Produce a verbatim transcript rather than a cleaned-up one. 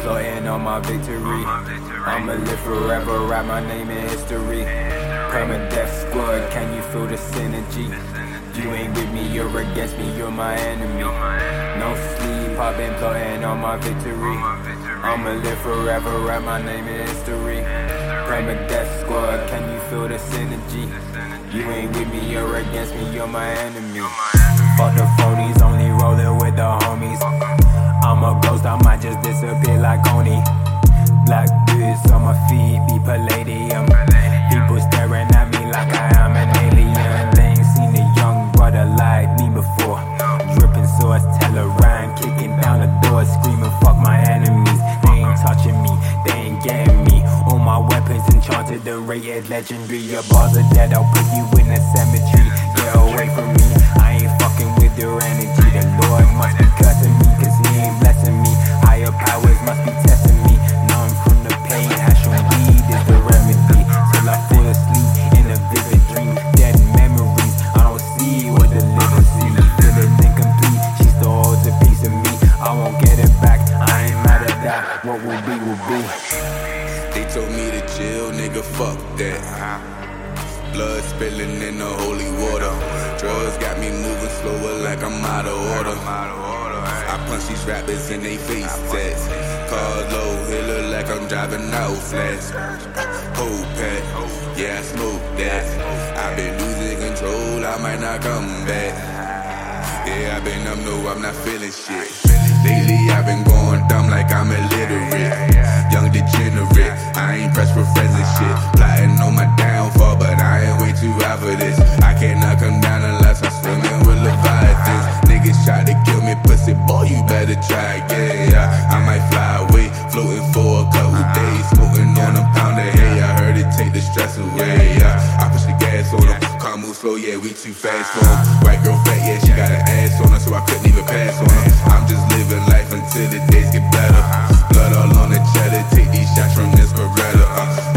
plotting on my victory. I'ma live forever, write my name in history. Permanent death squad, can you feel the synergy? You ain't with me, you're against me, you're my enemy. No sleep, I've been plotting on my victory. I'ma live forever, write my name in history. Permanent death squad, can you feel the synergy? You ain't with me, you're against me, you're my enemy. Fuck the phonies, only rolling with the homies. I'm a ghost, I might just disappear like Oni. Black boots on my feet, be palladium. People staring at me like I am an alien. They ain't seen a young brother like me before. Dripping sauce, Teleran, kicking down the door, screaming fuck my enemies. They ain't touching me, they ain't getting me. All my weapons enchanted and rated legendary. Your bars are dead, I'll put you in the cemetery. Get away from me, I ain't fucking with your energy. The Lord must be cursing me, cause he ain't blessing me. Higher powers must be testing me. Numb from the pain, hash and weed is the remedy. Till I fall asleep in a vivid dream. Dead memories, I don't see what the living see. Feeling incomplete, she still holds a piece of me. I won't get it back, I ain't mad at that. What will be, will be. They told me to chill, nigga, fuck that. Blood spilling in the holy water. Drugs got me moving slower like I'm out of order. I punch these rappers in they face tats. Cars low, it look like I'm driving out fast. Whole pack, yeah, I smoke that. I've been losing control, I might not come back. Yeah, I've been up, no, I'm not feeling shit. Lately I've been going dumb like I'm illiterate. Young degenerate, I ain't pressed for friends and shit. Plotting on my downfall, but I ain't way too high for this. I cannot come down unless I'm swimming with Leviathans. Niggas try to kill me, pussy boy, you better try again. Yeah, I might fly away, floating for a couple days. Smoking on a pound of hay, I heard it take the stress away. Yeah, I push the gas on them, car move slow, yeah, we too fast for them. White girl fat, yeah, she got an ass on her, so I couldn't even pass on her. I'm just living life until the days get better. Blood all on the cheddar, take these shots from this Beretta. Uh.